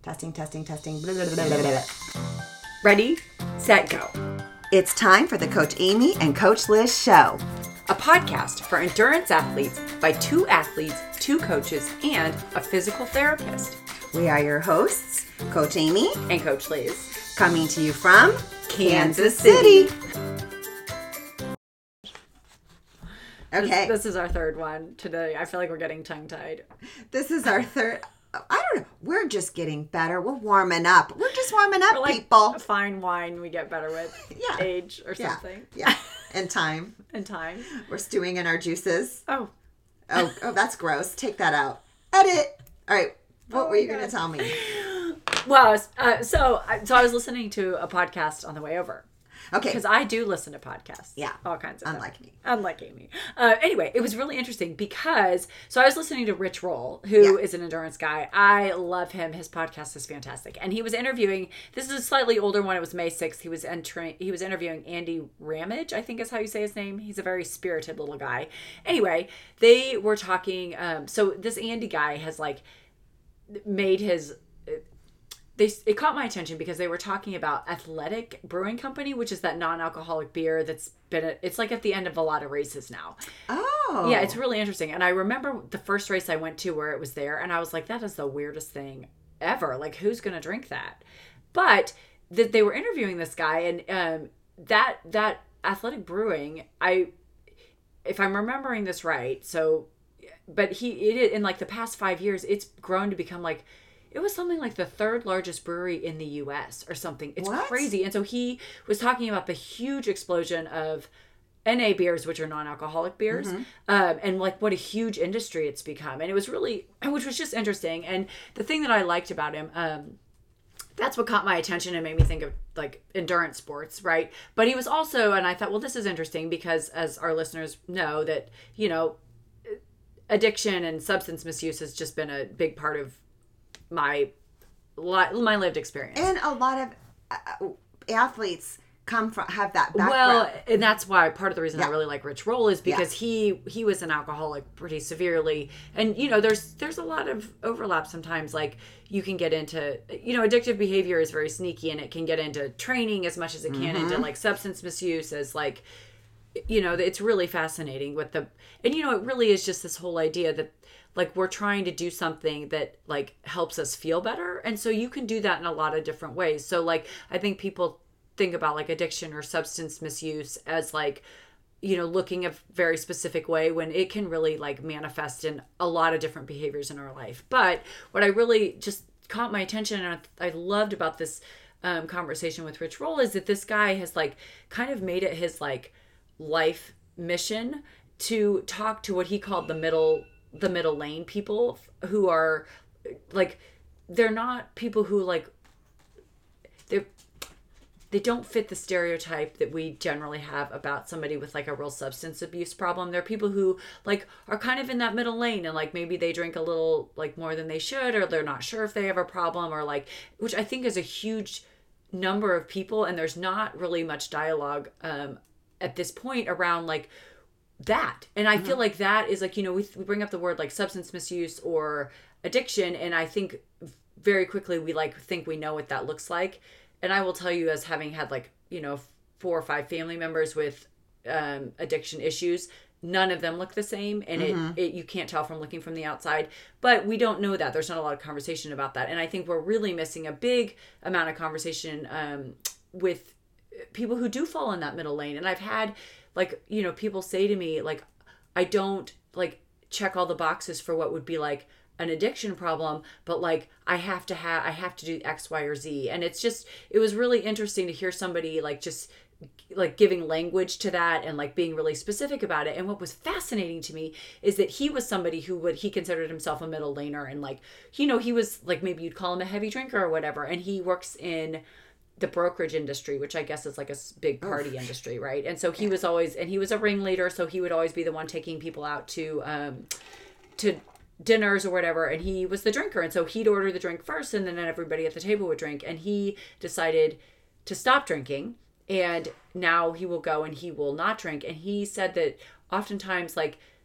Testing, testing, testing. Blah, blah, blah, blah, blah. Ready, set, go. It's time for the Coach Amy and Coach Liz show. A podcast for endurance athletes by two athletes, two coaches, and a physical therapist. We are your hosts, Coach Amy And Coach Liz. coming to you from Kansas City. Okay. This is our third one today. I feel like we're getting tongue-tied. This is our third. I don't know. We're just getting better. We're warming up. We're just warming up, We're like people. fine wine we get better with age or something. Yeah. And time. And time. We're stewing in our juices. Oh, Oh, that's gross. Take that out. Edit. All right. What were you going to tell me? well, so I was listening to a podcast on the way over. Okay. Because I do listen to podcasts. Yeah. All kinds of Unlike stuff. me. Unlike Amy. Anyway, it was really interesting because, so I was listening to Rich Roll, who is an endurance guy. I love him. His podcast is fantastic. And he was interviewing, this is a slightly older one. It was May 6th. He was interviewing Andy Ramage, I think is how you say his name. He's a very spirited little guy. Anyway, they were talking, so this Andy guy has like made his... It caught my attention because they were talking about Athletic Brewing Company, which is that non-alcoholic beer that's it's like at the end of a lot of races now. Oh. Yeah, it's really interesting. And I remember the first race I went to where it was there, and I was like, that is the weirdest thing ever. Like, who's going to drink that? But they were interviewing this guy, and that Athletic Brewing, if I'm remembering this right, but in like the past 5 years, it's grown to become like, it was something like the third largest brewery in the U.S. or something. It's crazy. And so he was talking about the huge explosion of NA beers, which are non-alcoholic beers, and like what a huge industry it's become. And it was which was just interesting. And the thing that I liked about him, that's what caught my attention and made me think of like endurance sports, right? But he was also, and I thought, well, this is interesting because as our listeners know that, addiction and substance misuse has just been a big part of my lived experience. And a lot of athletes have that background. Well, and that's why part of the reason I really like Rich Roll is because he was an alcoholic pretty severely. And, there's a lot of overlap sometimes. Like you can get into, addictive behavior is very sneaky and it can get into training as much as it can into like substance misuse as like, it's really fascinating with and it really is just this whole idea that like we're trying to do something that like helps us feel better. And so you can do that in a lot of different ways. So like, I think people think about like addiction or substance misuse as like, looking a very specific way when it can really like manifest in a lot of different behaviors in our life. But what I really just caught my attention and I loved about this conversation with Rich Roll is that this guy has like kind of made it his like life mission to talk to what he called the middle lane people who are like, they're not people who like, they don't fit the stereotype that we generally have about somebody with like a real substance abuse problem. They're people who like are kind of in that middle lane and like maybe they drink a little like more than they should, or they're not sure if they have a problem, or like, which I think is a huge number of people. And there's not really much dialogue at this point around like that. And I feel like that is like, we bring up the word like substance misuse or addiction. And I think very quickly we like think we know what that looks like. And I will tell you, as having had like, 4 or 5 family members with addiction issues, none of them look the same. And it you can't tell from looking from the outside, but we don't know that. There's not a lot of conversation about that. And I think we're really missing a big amount of conversation with people who do fall in that middle lane. And I've had like, people say to me, like, I don't like check all the boxes for what would be like an addiction problem, but like I have to do X, Y, or Z. And it was really interesting to hear somebody like just like giving language to that and like being really specific about it. And what was fascinating to me is that he was somebody he considered himself a middle laner, and like, he was like, maybe you'd call him a heavy drinker or whatever. And he works in the brokerage industry, which I guess is like a big party industry, right? And so he was a ringleader, so he would always be the one taking people out to dinners or whatever, and he was the drinker. And so he'd order the drink first, and then everybody at the table would drink. And he decided to stop drinking, and now he will go and he will not drink. And he said that oftentimes like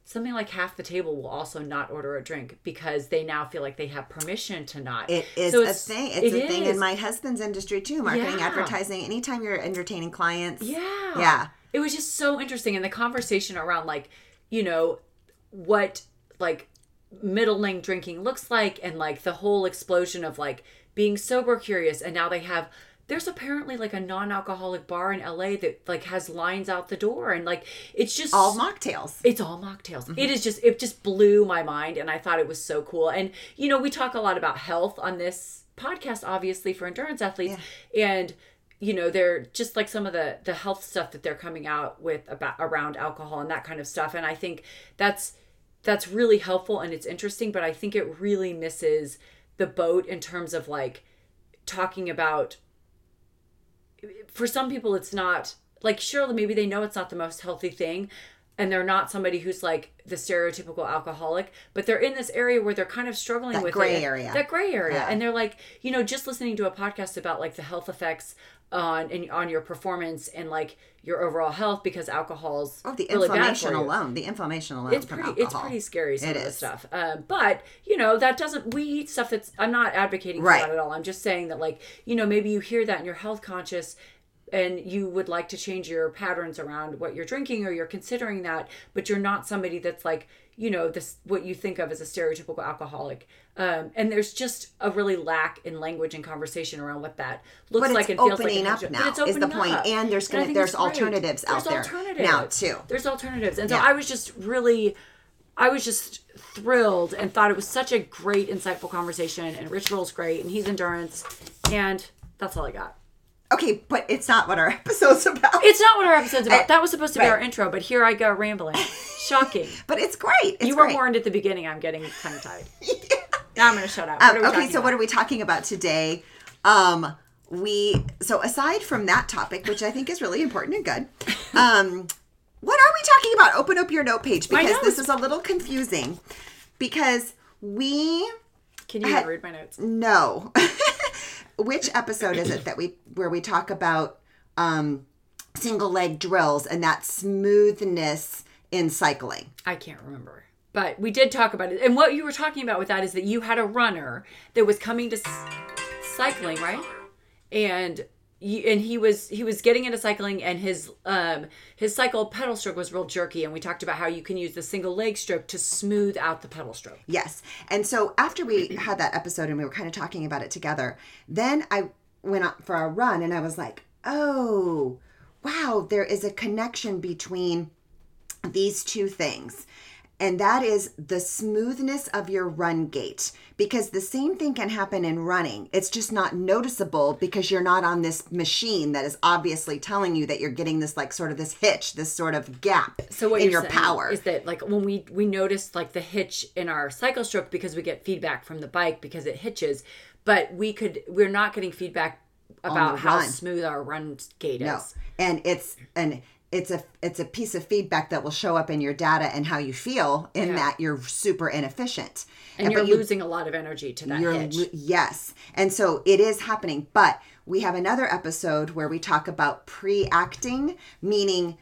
something like half the table will also not order a drink because they now feel like they have permission to not. It is So a thing. It's a thing in my husband's industry too. Marketing, Yeah. advertising. Anytime you're entertaining clients. Yeah. Yeah. It was just so interesting. And the conversation around like, you know, what like middle length drinking looks like, and like the whole explosion of like being sober curious. And now there's apparently like a non-alcoholic bar in LA that like has lines out the door, and like it's just All mocktails. It's all mocktails. It just blew my mind, and I thought it was so cool. And you know, we talk a lot about health on this podcast, obviously, for endurance athletes, and you know, they're just like some of the health stuff that they're coming out with about around alcohol and that kind of stuff. And I think that's really helpful and it's interesting, but I think it really misses the boat in terms of like talking about, for some people it's not like, sure, maybe they know it's not the most healthy thing, and they're not somebody who's like the stereotypical alcoholic, but they're in this area where they're kind of struggling with gray it. area. That gray area. Yeah. And they're like, you know, just listening to a podcast about like the health effects on your performance and like your overall health, because alcohol's Oh, the really bad inflammation for you. alone. The inflammation alone It's from pretty. alcohol. It's pretty scary. Some It of the is. stuff. But you know, that doesn't. We eat stuff that's. I'm not advocating for Right. that at all. I'm just saying that, like, you know, maybe you hear that and you're health conscious, and you would like to change your patterns around what you're drinking, or you're considering that, but you're not somebody that's like, you know, this what you think of as a stereotypical alcoholic. And there's just a really lack in language and conversation around what that looks But like it's and feels opening like. up But now it's is the opening point. up. And I think there's it's great. alternatives out there now too. There's alternatives. And so Yeah. I was just thrilled and thought it was such a great, insightful conversation. And Rich Roll's great, and he's endurance. And that's all I got. Okay, but it's not what our episode's about. It's not what our episode's about. That was supposed to be right. our intro, but here I go rambling. Shocking. But it's great. It's You were great. warned at the beginning. I'm getting tongue-tied. Now I'm going to shut up. What are we Okay, talking so about? what are we talking about today? So aside from that topic, which I think is really important and good, what are we talking about? Open up your note page, because this is a little confusing, because we Can you even read my notes? know which episode is it where we talk about single leg drills and that smoothness in cycling. I can't remember. But we did talk about it. And what you were talking about with that is that you had a runner that was coming to cycling, right? And he was getting into cycling, and his cycle pedal stroke was real jerky, and we talked about how you can use the single leg stroke to smooth out the pedal stroke. Yes. And so after we had that episode and we were kind of talking about it together, then I went out for a run and I was like, oh, wow, there is a connection between these two things. And that is the smoothness of your run gait, because the same thing can happen in running. It's just not noticeable because you're not on this machine that is obviously telling you that you're getting this like sort of this hitch, this sort of gap So what in you're your saying power. is that like when we notice like the hitch in our cycle stroke because we get feedback from the bike because it hitches, but we're not getting feedback about how run. smooth our run gait is. No. And it's a piece of feedback that will show up in your data and how you feel in that you're super inefficient. And you're losing a lot of energy to that hitch. Yes. And so it is happening. But we have another episode where we talk about pre-acting, meaning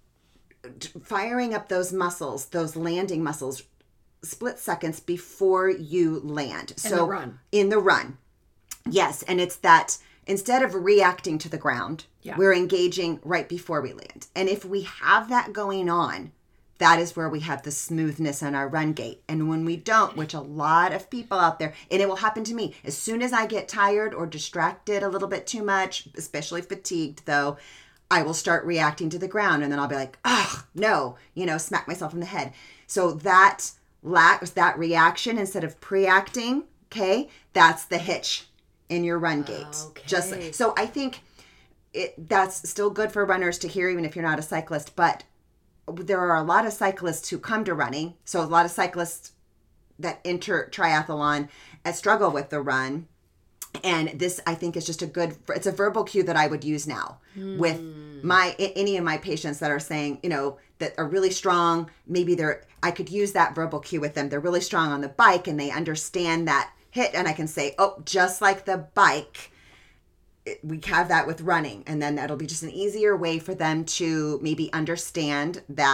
firing up those muscles, those landing muscles, split seconds before you land. In the run. Yes. And it's that instead of reacting to the ground, we're engaging right before we land. And if we have that going on, that is where we have the smoothness in our run gait. And when we don't, which a lot of people out there, and it will happen to me, as soon as I get tired or distracted a little bit too much, especially fatigued though, I will start reacting to the ground, and then I'll be like, oh, no, smack myself in the head. So that reaction instead of pre-acting, okay, that's the hitch in your run gait. Okay. So I think that's still good for runners to hear, even if you're not a cyclist, but there are a lot of cyclists who come to running. So a lot of cyclists that enter triathlon and struggle with the run. And this, I think, is just it's a verbal cue that I would use now with any of my patients that are saying, that are really strong. Maybe I could use that verbal cue with them. They're really strong on the bike and they understand that hit. And I can say, oh, just like the bike, we have that with running. And then that'll be just an easier way for them to maybe understand that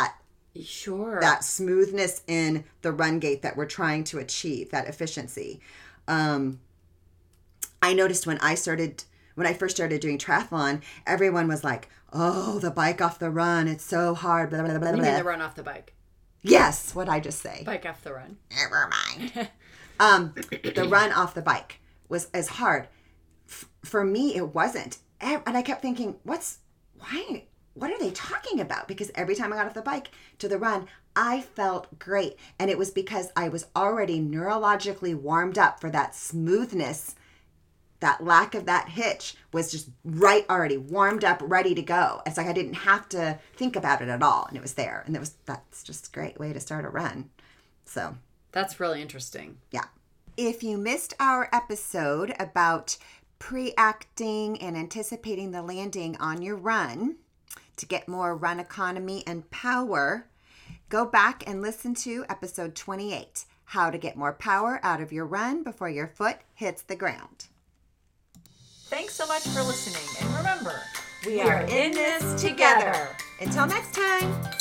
Sure. That smoothness in the run gait that we're trying to achieve, that efficiency. I noticed when I first started doing triathlon, everyone was like, "Oh, the bike off the run, it's so hard." Blah, blah, blah, You blah. mean the run off the bike? Yes, what'd I just say? Bike off the run. Never mind. The run off the bike was as hard. For me, it wasn't. And I kept thinking, what are they talking about? Because every time I got off the bike to the run, I felt great. And it was because I was already neurologically warmed up for that smoothness. That lack of that hitch was just right, already warmed up, ready to go. It's like I didn't have to think about it at all. And it was there. And that's just a great way to start a run. So that's really interesting. Yeah. If you missed our episode about pre-acting and anticipating the landing on your run to get more run economy and power, go back and listen to episode 28, How to Get More Power Out of Your Run Before Your Foot Hits the Ground. Thanks so much for listening. And remember, we are in this together. Until next time.